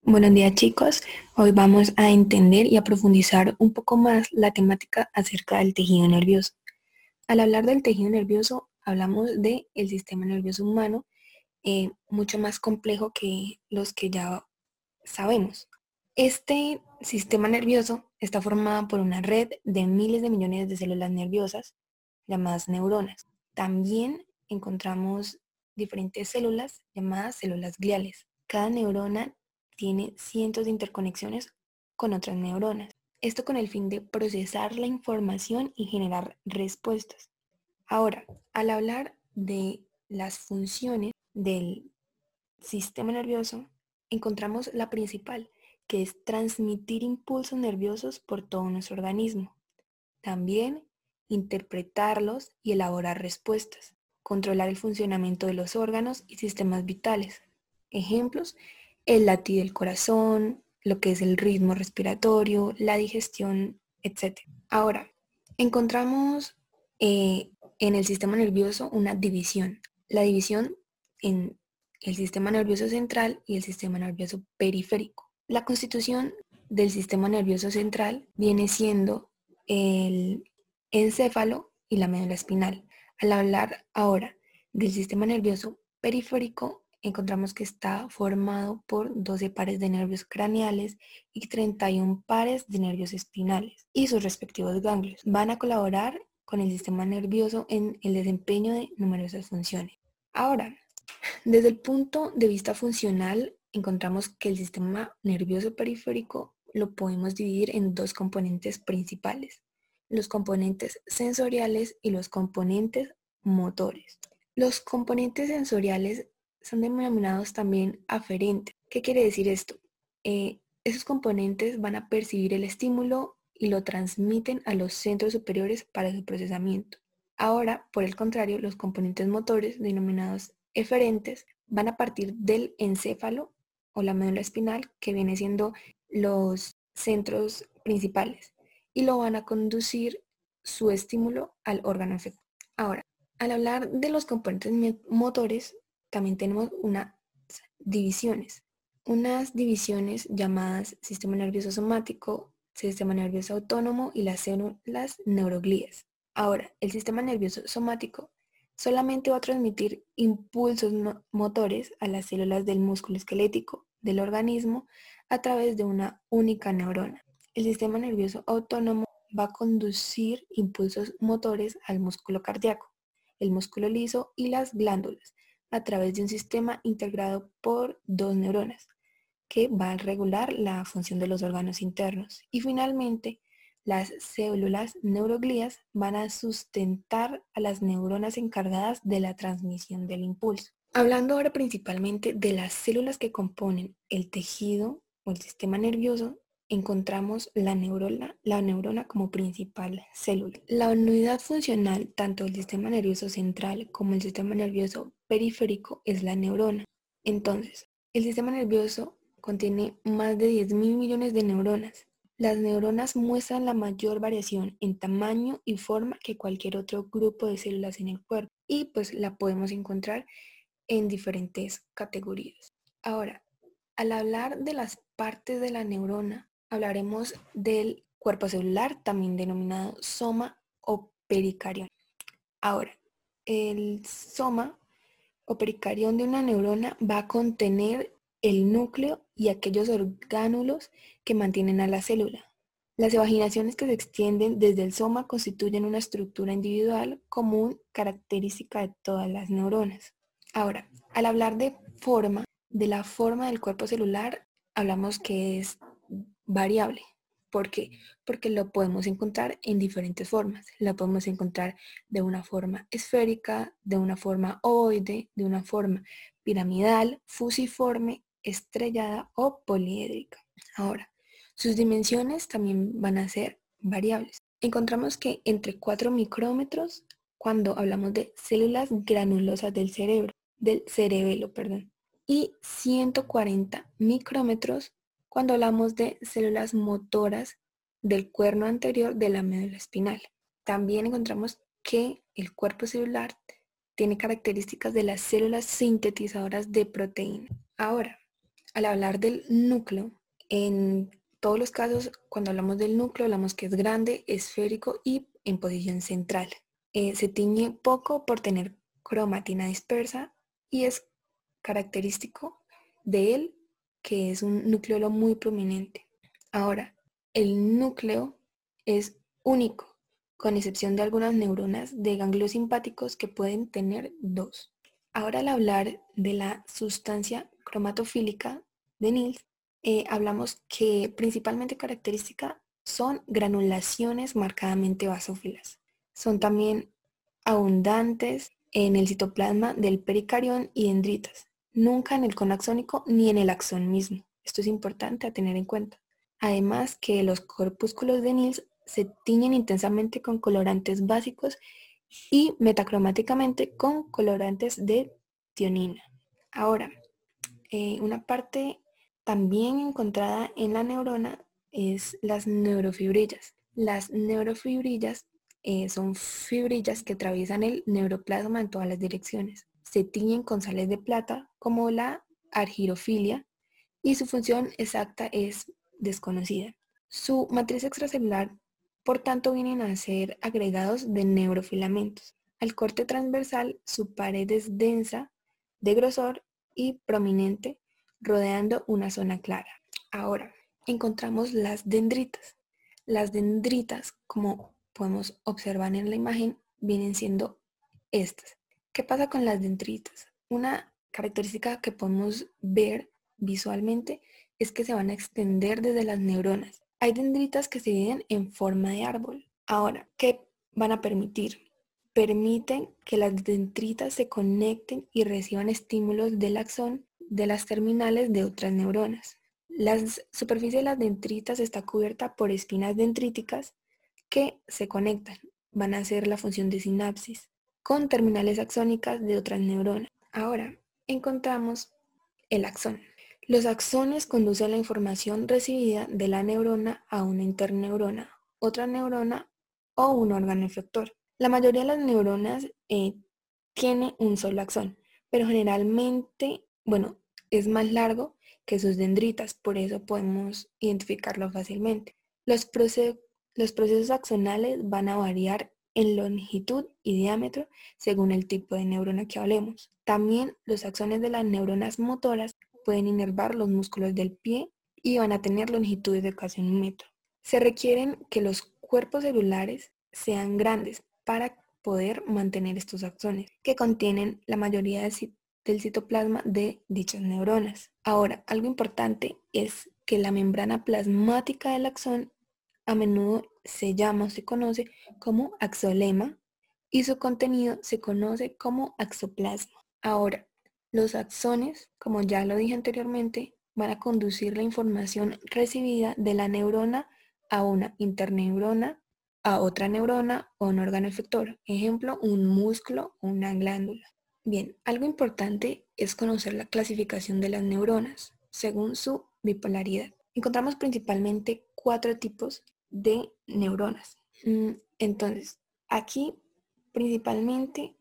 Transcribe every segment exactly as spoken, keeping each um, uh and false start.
Buenos días chicos, hoy vamos a entender y a profundizar un poco más la temática acerca del tejido nervioso. Al hablar del tejido nervioso hablamos del sistema nervioso humano, eh, mucho más complejo que los que ya sabemos. Este sistema nervioso está formado por una red de miles de millones de células nerviosas llamadas neuronas. También encontramos diferentes células llamadas células gliales. Cada neurona tiene cientos de interconexiones con otras neuronas. Esto con el fin de procesar la información y generar respuestas. Ahora, al hablar de las funciones del sistema nervioso, encontramos la principal, que es transmitir impulsos nerviosos por todo nuestro organismo. También interpretarlos y elaborar respuestas, controlar el funcionamiento de los órganos y sistemas vitales. Ejemplos, el latido del corazón, lo que es el ritmo respiratorio, la digestión, etcétera. Ahora, encontramos eh, en el sistema nervioso una división. La división en el sistema nervioso central y el sistema nervioso periférico. La constitución del sistema nervioso central viene siendo el encéfalo y la médula espinal. Al hablar ahora del sistema nervioso periférico, encontramos que está formado por doce pares de nervios craneales y treinta y uno pares de nervios espinales y sus respectivos ganglios. Van a colaborar con el sistema nervioso en el desempeño de numerosas funciones. Ahora, desde el punto de vista funcional, encontramos que el sistema nervioso periférico lo podemos dividir en dos componentes principales, los componentes sensoriales y los componentes motores. Los componentes sensoriales son denominados también aferentes. ¿Qué quiere decir esto? Eh, esos componentes van a percibir el estímulo y lo transmiten a los centros superiores para su procesamiento. Ahora, por el contrario, los componentes motores, denominados eferentes, van a partir del encéfalo o la médula espinal, que viene siendo los centros principales, y lo van a conducir su estímulo al órgano efector. Ahora, al hablar de los componentes motores, también tenemos unas divisiones. Unas divisiones llamadas sistema nervioso somático, sistema nervioso autónomo y las células neuroglías. Ahora, el sistema nervioso somático solamente va a transmitir impulsos motores a las células del músculo esquelético del organismo a través de una única neurona. El sistema nervioso autónomo va a conducir impulsos motores al músculo cardíaco, el músculo liso y las glándulas a través de un sistema integrado por dos neuronas que va a regular la función de los órganos internos. Y finalmente, las células neuroglías van a sustentar a las neuronas encargadas de la transmisión del impulso. Hablando ahora principalmente de las células que componen el tejido o el sistema nervioso, encontramos la neurona, la neurona como principal célula. La unidad funcional tanto del sistema nervioso central como el sistema nervioso periférico es la neurona. Entonces, el sistema nervioso contiene más de diez mil millones de neuronas. Las neuronas muestran la mayor variación en tamaño y forma que cualquier otro grupo de células en el cuerpo y pues la podemos encontrar en diferentes categorías. Ahora, al hablar de las partes de la neurona, hablaremos del cuerpo celular, también denominado soma o pericarión. Ahora, el soma o pericarión de una neurona va a contener el núcleo y aquellos orgánulos que mantienen a la célula. Las evaginaciones que se extienden desde el soma constituyen una estructura individual común característica de todas las neuronas. Ahora, al hablar de forma, de la forma del cuerpo celular, hablamos que es variable. ¿Por qué? Porque lo podemos encontrar en diferentes formas. La podemos encontrar de una forma esférica, de una forma ovoide, de una forma piramidal, fusiforme, estrellada o poliédrica. Ahora, sus dimensiones también van a ser variables. Encontramos que entre cuatro micrómetros cuando hablamos de células granulosas del cerebro, del cerebelo, perdón, y ciento cuarenta micrómetros cuando hablamos de células motoras del cuerno anterior de la médula espinal. También encontramos que el cuerpo celular tiene características de las células sintetizadoras de proteína. Ahora, Al hablar del núcleo, en todos los casos, cuando hablamos del núcleo, hablamos que es grande, esférico y en posición central. Eh, se tiñe poco por tener cromatina dispersa y es característico de él que es un nucleolo muy prominente. Ahora, el núcleo es único, con excepción de algunas neuronas de ganglios simpáticos que pueden tener dos. Ahora, al hablar de la sustancia cromatofílica de Nils, eh, hablamos que principalmente característica son granulaciones marcadamente basófilas. Son también abundantes en el citoplasma del pericarión y dendritas, nunca en el cono axónico ni en el axón mismo. Esto es importante a tener en cuenta. Además que los corpúsculos de Nils se tiñen intensamente con colorantes básicos y metacromáticamente con colorantes de tionina. Ahora, eh, una parte también encontrada en la neurona es las neurofibrillas. Las neurofibrillas eh, son fibrillas que atraviesan el neuroplasma en todas las direcciones. Se tiñen con sales de plata como la argirofilia y su función exacta es desconocida. Su matriz extracelular, por tanto, vienen a ser agregados de neurofilamentos. Al corte transversal, su pared es densa, de grosor y prominente, rodeando una zona clara. Ahora, encontramos las dendritas. Las dendritas, como podemos observar en la imagen, vienen siendo estas. ¿Qué pasa con las dendritas? Una característica que podemos ver visualmente es que se van a extender desde las neuronas. Hay dendritas que se dividen en forma de árbol. Ahora, ¿qué van a permitir? Permiten que las dendritas se conecten y reciban estímulos del axón de las terminales de otras neuronas. La superficie de las dendritas está cubierta por espinas dendríticas que se conectan. Van a hacer la función de sinapsis con terminales axónicas de otras neuronas. Ahora, encontramos el axón. Los axones conducen la información recibida de la neurona a una interneurona, otra neurona o un órgano efector. La mayoría de las neuronas eh, tiene un solo axón, pero generalmente, bueno, es más largo que sus dendritas, por eso podemos identificarlo fácilmente. Los, proce los procesos axonales van a variar en longitud y diámetro según el tipo de neurona que hablemos. También los axones de las neuronas motoras pueden inervar los músculos del pie y van a tener longitudes de casi un metro. Se requieren que los cuerpos celulares sean grandes para poder mantener estos axones, que contienen la mayoría del citoplasma de dichas neuronas. Ahora, algo importante es que la membrana plasmática del axón a menudo se llama o se conoce como axolema y su contenido se conoce como axoplasma. Ahora, los axones, como ya lo dije anteriormente, van a conducir la información recibida de la neurona a una interneurona, a otra neurona o un órgano efector. Ejemplo, un músculo o una glándula. Bien, algo importante es conocer la clasificación de las neuronas según su bipolaridad. Encontramos principalmente cuatro tipos de neuronas. Entonces, aquí principalmente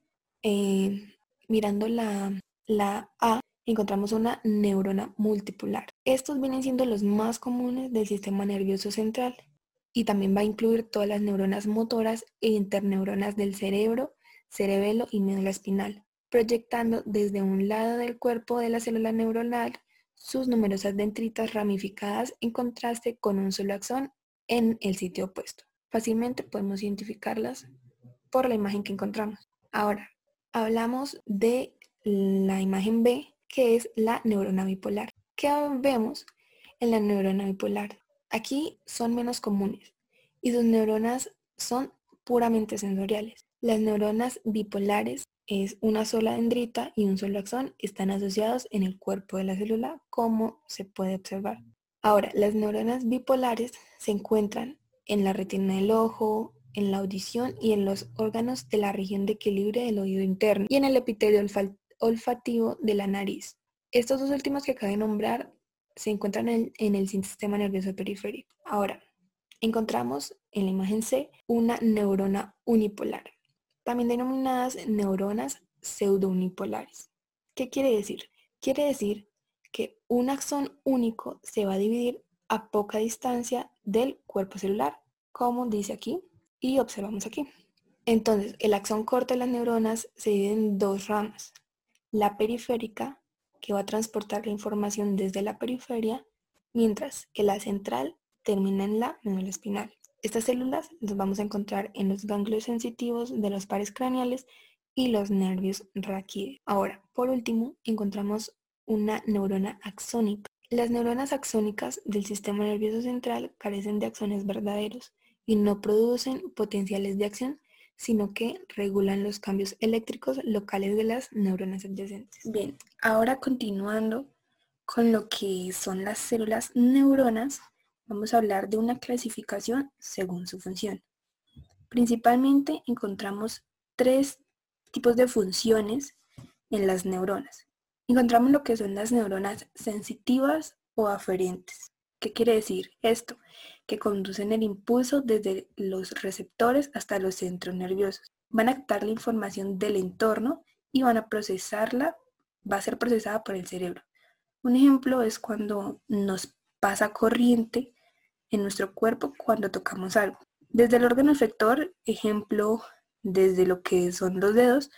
eh, mirando la, la A, encontramos una neurona multipolar. Estos vienen siendo los más comunes del sistema nervioso central y también va a incluir todas las neuronas motoras e interneuronas del cerebro, cerebelo y médula espinal, proyectando desde un lado del cuerpo de la célula neuronal sus numerosas dendritas ramificadas en contraste con un solo axón en el sitio opuesto. Fácilmente podemos identificarlas por la imagen que encontramos. Ahora, hablamos de la imagen B, que es la neurona bipolar. ¿Qué vemos en la neurona bipolar? Aquí son menos comunes y sus neuronas son puramente sensoriales. Las neuronas bipolares es una sola dendrita y un solo axón, están asociados en el cuerpo de la célula, como se puede observar. Ahora, las neuronas bipolares se encuentran en la retina del ojo, en la audición y en los órganos de la región de equilibrio del oído interno y en el epitelio olfativo de la nariz. Estos dos últimos que acabo de nombrar se encuentran en, en el sistema nervioso periférico. Ahora, encontramos en la imagen C una neurona unipolar, también denominadas neuronas pseudounipolares. ¿Qué quiere decir? Quiere decir que un axón único se va a dividir a poca distancia del cuerpo celular, como dice aquí y observamos aquí. Entonces, el axón corto de las neuronas se divide en dos ramas. La periférica, que va a transportar la información desde la periferia, mientras que la central termina en la médula espinal. Estas células las vamos a encontrar en los ganglios sensitivos de los pares craneales y los nervios raquídeos. Ahora, por último, encontramos una neurona axónica. Las neuronas axónicas del sistema nervioso central carecen de axones verdaderos y no producen potenciales de acción, sino que regulan los cambios eléctricos locales de las neuronas adyacentes. Bien, ahora continuando con lo que son las células neuronas, vamos a hablar de una clasificación según su función. Principalmente encontramos tres tipos de funciones en las neuronas. Encontramos lo que son las neuronas sensitivas o aferentes. ¿Qué quiere decir esto? Que conducen el impulso desde los receptores hasta los centros nerviosos. Van a captar la información del entorno y van a procesarla, va a ser procesada por el cerebro. Un ejemplo es cuando nos pasa corriente en nuestro cuerpo cuando tocamos algo. Desde el órgano efector, ejemplo, desde lo que son los dedos,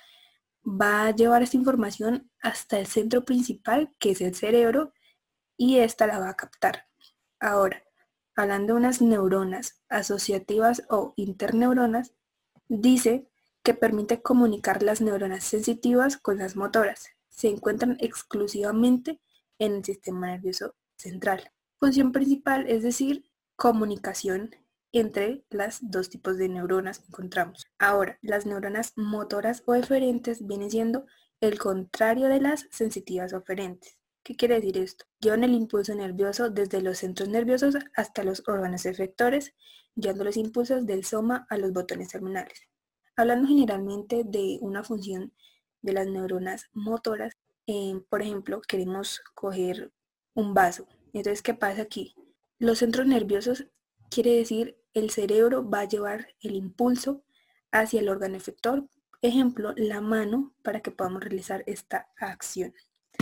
va a llevar esta información hasta el centro principal, que es el cerebro, y esta la va a captar. Ahora, hablando de unas neuronas asociativas o interneuronas, dice que permite comunicar las neuronas sensitivas con las motoras. Se encuentran exclusivamente en el sistema nervioso central. Función principal, es decir, comunicación entre las dos tipos de neuronas que encontramos. Ahora, las neuronas motoras o eferentes vienen siendo el contrario de las sensitivas o aferentes. ¿Qué quiere decir esto? Llevan el impulso nervioso desde los centros nerviosos hasta los órganos efectores, llevando los impulsos del soma a los botones terminales. Hablando generalmente de una función de las neuronas motoras, eh, por ejemplo, queremos coger un vaso. Entonces, ¿qué pasa aquí? Los centros nerviosos quiere decir el cerebro va a llevar el impulso hacia el órgano efector, ejemplo, la mano, para que podamos realizar esta acción.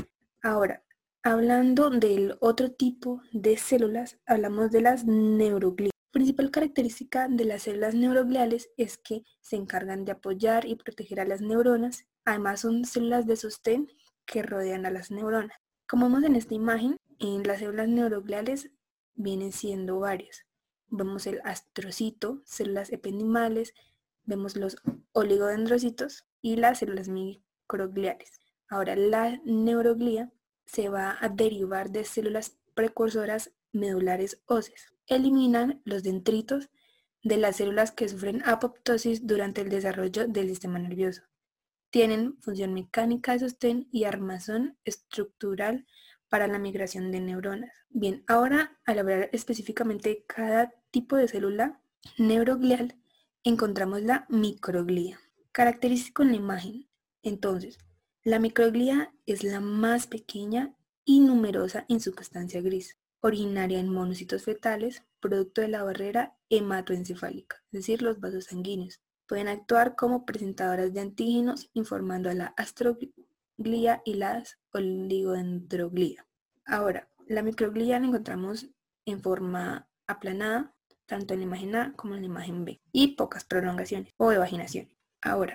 Ahora, hablando del otro tipo de células, hablamos de las neuroglias. La principal característica de las células neurogliales es que se encargan de apoyar y proteger a las neuronas. Además, son células de sostén que rodean a las neuronas. Como vemos en esta imagen, en las células neurogliales vienen siendo varias. Vemos el astrocito, células ependimales, vemos los oligodendrocitos y las células microgliales. Ahora, la neuroglía se va a derivar de células precursoras medulares óseas. Eliminan los dendritos de las células que sufren apoptosis durante el desarrollo del sistema nervioso. Tienen función mecánica de sostén y armazón estructural para la migración de neuronas. Bien, ahora al hablar específicamente de cada tipo de célula neuroglial, encontramos la microglía. Característico en la imagen. Entonces, la microglía es la más pequeña y numerosa en substancia gris, originaria en monocitos fetales, producto de la barrera hematoencefálica, es decir, los vasos sanguíneos. Pueden actuar como presentadoras de antígenos, informando a la astroglía y la oligodendroglía. Ahora, la microglía la encontramos en forma aplanada, tanto en la imagen A como en la imagen B, y pocas prolongaciones o evaginaciones. Ahora,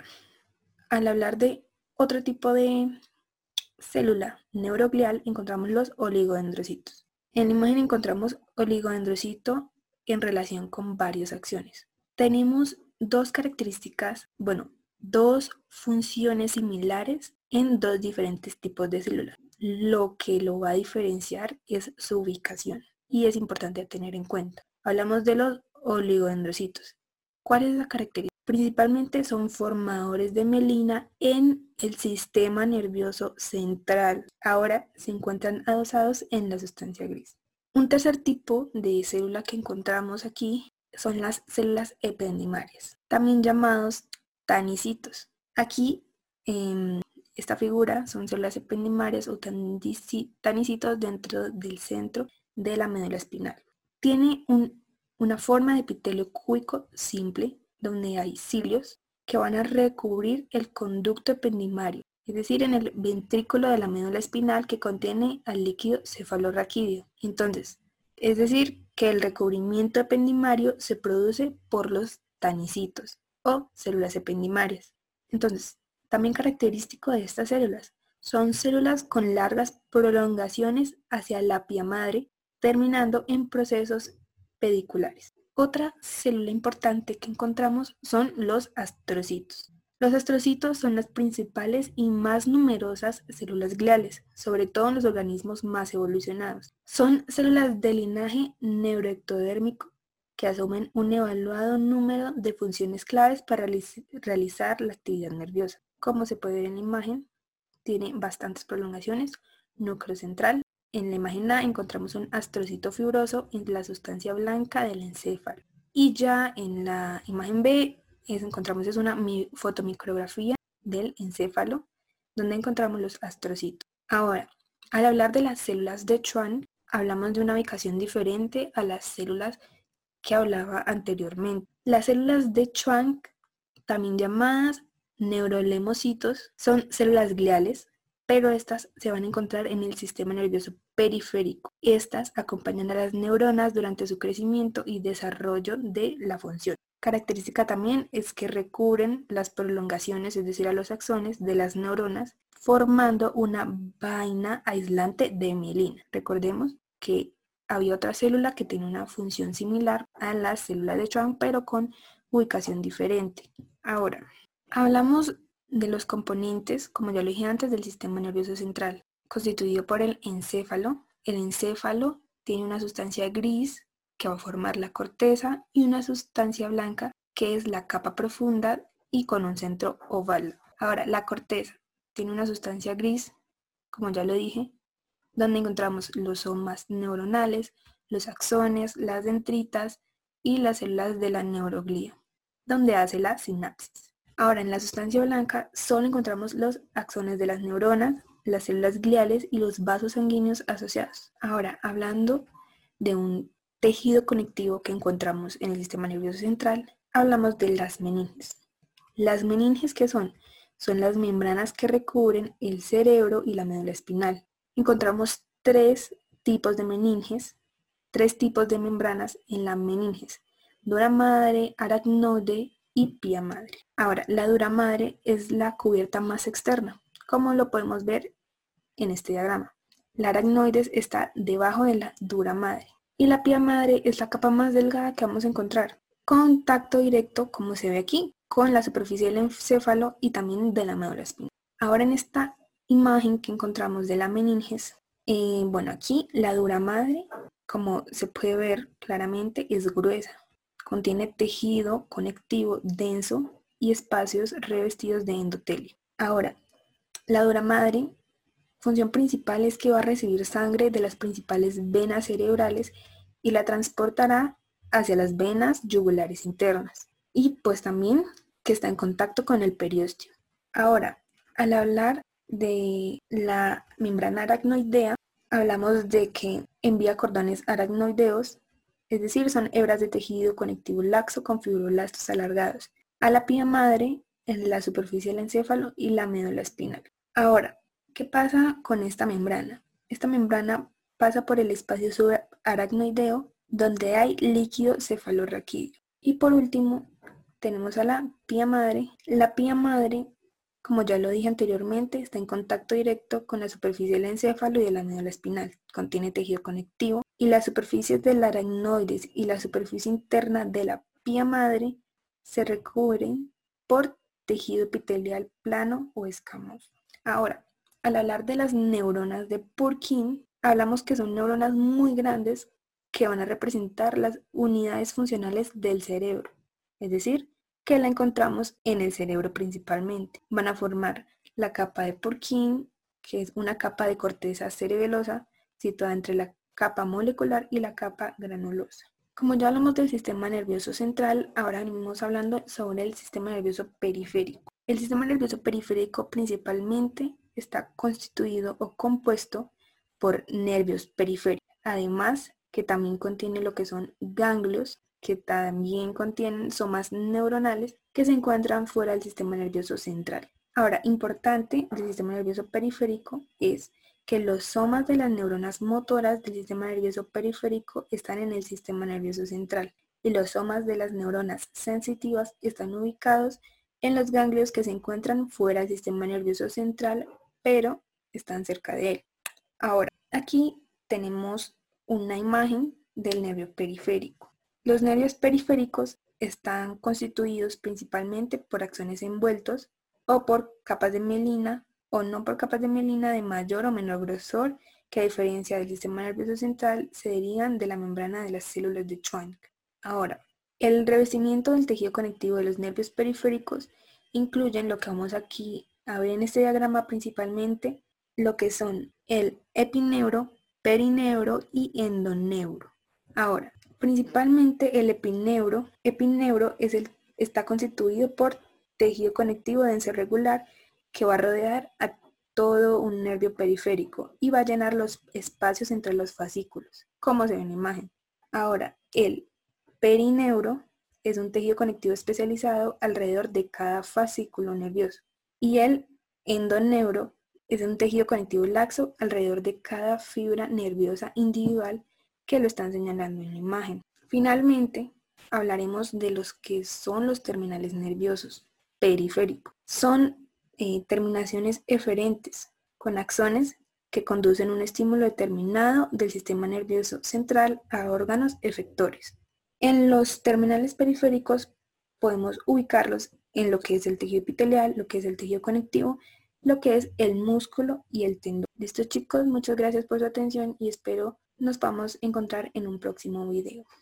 al hablar de otro tipo de célula neuroglial, encontramos los oligodendrocitos. En la imagen encontramos oligodendrocito en relación con varias acciones. Tenemos dos características, bueno, dos funciones similares en dos diferentes tipos de células. Lo que lo va a diferenciar es su ubicación y es importante tener en cuenta. Hablamos de los oligodendrocitos. ¿Cuál es la característica? Principalmente son formadores de mielina en el sistema nervioso central. Ahora se encuentran adosados en la sustancia gris. Un tercer tipo de célula que encontramos aquí son las células ependimarias, también llamados tanicitos. Aquí en esta figura son células ependimarias o tanicitos dentro del centro de la médula espinal. Tiene un, una forma de epitelio cúbico simple, donde hay cilios que van a recubrir el conducto ependimario. es decir, en el ventrículo de la médula espinal que contiene al líquido cefalorraquídeo. Entonces, es decir, que el recubrimiento ependimario se produce por los tanicitos o células ependimarias. Entonces, también característico de estas células son células con largas prolongaciones hacia la pía madre, terminando en procesos pediculares. Otra célula importante que encontramos son los astrocitos. Los astrocitos son las principales y más numerosas células gliales, sobre todo en los organismos más evolucionados. Son células de linaje neuroectodérmico que asumen un evaluado número de funciones claves para realizar la actividad nerviosa. Como se puede ver en la imagen, tiene bastantes prolongaciones, núcleo central. En la imagen A encontramos un astrocito fibroso en la sustancia blanca del encéfalo. Y ya en la imagen B es, encontramos es una fotomicrografía del encéfalo, donde encontramos los astrocitos. Ahora, al hablar de las células de Schwann, hablamos de una ubicación diferente a las células que hablaba anteriormente. Las células de Schwann, también llamadas neurolemocitos, son células gliales, pero estas se van a encontrar en el sistema nervioso periférico. Estas acompañan a las neuronas durante su crecimiento y desarrollo de la función. Característica también es que recubren las prolongaciones, es decir, a los axones de las neuronas, formando una vaina aislante de mielina. Recordemos que había otra célula que tiene una función similar a la célula de Schwann, pero con ubicación diferente. Ahora, hablamos de los componentes, como ya lo dije antes, del sistema nervioso central, constituido por el encéfalo. El encéfalo tiene una sustancia gris que va a formar la corteza y una sustancia blanca que es la capa profunda y con un centro oval. Ahora, la corteza tiene una sustancia gris, como ya lo dije, donde encontramos los somas neuronales, los axones, las dendritas y las células de la neuroglía, donde hace la sinapsis. Ahora, en la sustancia blanca solo encontramos los axones de las neuronas, las células gliales y los vasos sanguíneos asociados. Ahora, hablando de un tejido conectivo que encontramos en el sistema nervioso central, hablamos de las meninges. Las meninges, ¿qué son? Son las membranas que recubren el cerebro y la médula espinal. Encontramos tres tipos de meninges, tres tipos de membranas en la meninges: dura madre, aracnoide y pía madre. Ahora, la dura madre es la cubierta más externa, como lo podemos ver en este diagrama. La aracnoides está debajo de la dura madre y la pía madre es la capa más delgada que vamos a encontrar. Contacto directo, como se ve aquí, con la superficie del encéfalo y también de la médula espinal. Ahora, en esta imagen que encontramos de la meninges, eh, bueno, aquí la dura madre, como se puede ver claramente, es gruesa. Contiene tejido conectivo denso y espacios revestidos de endotelio. Ahora, la dura madre, función principal es que va a recibir sangre de las principales venas cerebrales y la transportará hacia las venas yugulares internas. Y pues también que está en contacto con el periósteo. Ahora, al hablar de la membrana aracnoidea, hablamos de que envía cordones aracnoideos, es decir, son hebras de tejido conectivo laxo con fibroblastos alargados, a la pía madre en la superficie del encéfalo y la médula espinal. Ahora, ¿qué pasa con esta membrana? Esta membrana pasa por el espacio subaracnoideo donde hay líquido cefalorraquídeo. Y por último, tenemos a la pía madre. La pía madre, como ya lo dije anteriormente, está en contacto directo con la superficie del encéfalo y de la médula espinal. Contiene tejido conectivo y las superficies del aracnoides y la superficie interna de la pía madre se recubren por tejido epitelial plano o escamoso. Ahora, al hablar de las neuronas de Purkinje, hablamos que son neuronas muy grandes que van a representar las unidades funcionales del cerebro, es decir, que la encontramos en el cerebro principalmente. Van a formar la capa de Purkinje, que es una capa de corteza cerebelosa situada entre la capa molecular y la capa granulosa. Como ya hablamos del sistema nervioso central, ahora venimos hablando sobre el sistema nervioso periférico. El sistema nervioso periférico principalmente está constituido o compuesto por nervios periféricos, además que también contiene lo que son ganglios, que también contienen somas neuronales que se encuentran fuera del sistema nervioso central. Ahora, importante del sistema nervioso periférico es que los somas de las neuronas motoras del sistema nervioso periférico están en el sistema nervioso central y los somas de las neuronas sensitivas están ubicados en los ganglios que se encuentran fuera del sistema nervioso central, pero están cerca de él. Ahora, aquí tenemos una imagen del nervio periférico. Los nervios periféricos están constituidos principalmente por axones envueltos o por capas de mielina o no por capas de mielina de mayor o menor grosor que, a diferencia del sistema nervioso central, se derivan de la membrana de las células de Schwann. Ahora, el revestimiento del tejido conectivo de los nervios periféricos incluyen lo que vamos aquí a ver en este diagrama, principalmente lo que son el epineuro, perineuro y endoneuro. Ahora, principalmente el epineuro, epineuro es el, está constituido por tejido conectivo denso regular que va a rodear a todo un nervio periférico y va a llenar los espacios entre los fascículos, como se ve en la imagen. Ahora, el perineuro es un tejido conectivo especializado alrededor de cada fascículo nervioso y el endoneuro es un tejido conectivo laxo alrededor de cada fibra nerviosa individual que lo están señalando en la imagen. Finalmente, hablaremos de los que son los terminales nerviosos periféricos. Son eh, terminaciones eferentes con axones que conducen un estímulo determinado del sistema nervioso central a órganos efectores. En los terminales periféricos podemos ubicarlos en lo que es el tejido epitelial, lo que es el tejido conectivo, lo que es el músculo y el tendón. Listo, chicos, muchas gracias por su atención y espero nos vamos a encontrar en un próximo video.